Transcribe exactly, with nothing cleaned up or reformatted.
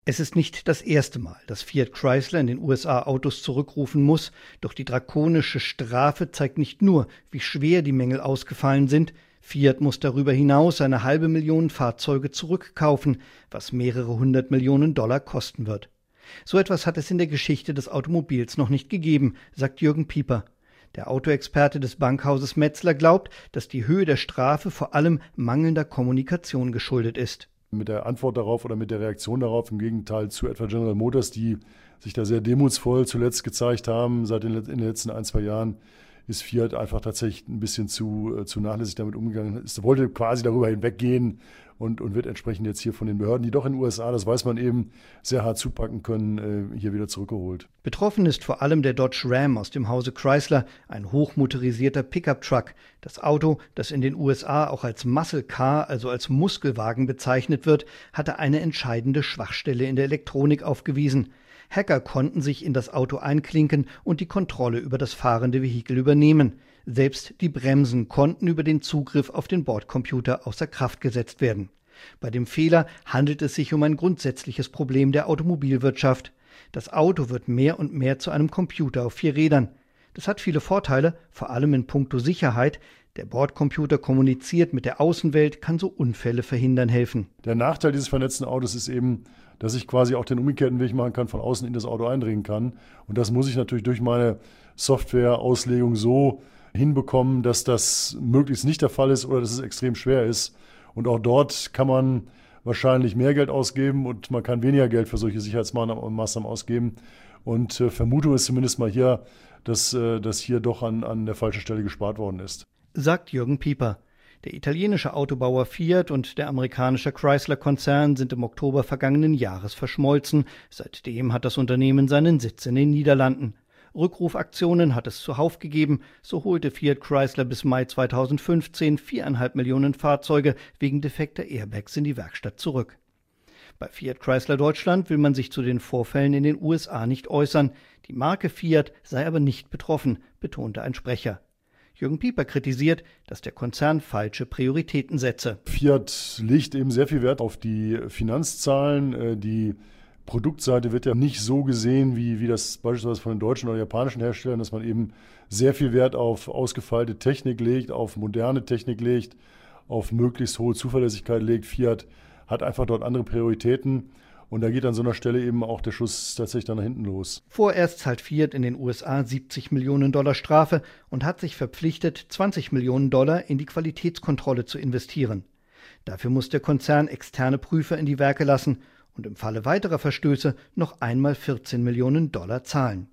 Es ist nicht das erste Mal, dass Fiat Chrysler in den U S A Autos zurückrufen muss, doch die drakonische Strafe zeigt nicht nur, wie schwer die Mängel ausgefallen sind. Fiat muss darüber hinaus eine halbe Million Fahrzeuge zurückkaufen, was mehrere hundert Millionen Dollar kosten wird. So etwas hat es in der Geschichte des Automobils noch nicht gegeben, sagt Jürgen Pieper. Der Autoexperte des Bankhauses Metzler glaubt, dass die Höhe der Strafe vor allem mangelnder Kommunikation geschuldet ist. Mit der Antwort darauf oder mit der Reaktion darauf, im Gegenteil zu etwa General Motors, die sich da sehr demutsvoll zuletzt gezeigt haben, seit den, in den letzten ein, zwei Jahren, ist Fiat einfach tatsächlich ein bisschen zu, äh, zu nachlässig damit umgegangen. Es wollte quasi darüber hinweggehen und, und wird entsprechend jetzt hier von den Behörden, die doch in den U S A, das weiß man eben, sehr hart zupacken können, äh, hier wieder zurückgeholt. Betroffen ist vor allem der Dodge Ram aus dem Hause Chrysler, ein hochmotorisierter Pickup-Truck. Das Auto, das in den U S A auch als Muscle Car, also als Muskelwagen bezeichnet wird, hatte eine entscheidende Schwachstelle in der Elektronik aufgewiesen. Hacker konnten sich in das Auto einklinken und die Kontrolle über das fahrende Vehikel übernehmen. Selbst die Bremsen konnten über den Zugriff auf den Bordcomputer außer Kraft gesetzt werden. Bei dem Fehler handelt es sich um ein grundsätzliches Problem der Automobilwirtschaft. Das Auto wird mehr und mehr zu einem Computer auf vier Rädern. Das hat viele Vorteile, vor allem in puncto Sicherheit. Der Bordcomputer kommuniziert mit der Außenwelt, kann so Unfälle verhindern helfen. Der Nachteil dieses vernetzten Autos ist eben, dass ich quasi auch den umgekehrten Weg machen kann, von außen in das Auto eindringen kann. Und das muss ich natürlich durch meine Software-Auslegung so hinbekommen, dass das möglichst nicht der Fall ist oder dass es extrem schwer ist. Und auch dort kann man wahrscheinlich mehr Geld ausgeben und man kann weniger Geld für solche Sicherheitsmaßnahmen ausgeben. Und äh, Vermutung ist zumindest mal hier, dass, äh, dass hier doch an, an der falschen Stelle gespart worden ist. Sagt Jürgen Pieper. Der italienische Autobauer Fiat und der amerikanische Chrysler-Konzern sind im Oktober vergangenen Jahres verschmolzen. Seitdem hat das Unternehmen seinen Sitz in den Niederlanden. Rückrufaktionen hat es zuhauf gegeben. So holte Fiat Chrysler bis Mai zweitausendfünfzehn viereinhalb Millionen Fahrzeuge wegen defekter Airbags in die Werkstatt zurück. Bei Fiat Chrysler Deutschland will man sich zu den Vorfällen in den U S A nicht äußern. Die Marke Fiat sei aber nicht betroffen, betonte ein Sprecher. Jürgen Pieper kritisiert, dass der Konzern falsche Prioritäten setze. Fiat legt eben sehr viel Wert auf die Finanzzahlen. Die Produktseite wird ja nicht so gesehen, wie, wie das beispielsweise von den deutschen oder japanischen Herstellern, dass man eben sehr viel Wert auf ausgefeilte Technik legt, auf moderne Technik legt, auf möglichst hohe Zuverlässigkeit legt. Fiat hat einfach dort andere Prioritäten. Und da geht an so einer Stelle eben auch der Schuss tatsächlich dann nach hinten los. Vorerst zahlt Fiat in den U S A siebzig Millionen Dollar Strafe und hat sich verpflichtet, zwanzig Millionen Dollar in die Qualitätskontrolle zu investieren. Dafür muss der Konzern externe Prüfer in die Werke lassen und im Falle weiterer Verstöße noch einmal vierzehn Millionen Dollar zahlen.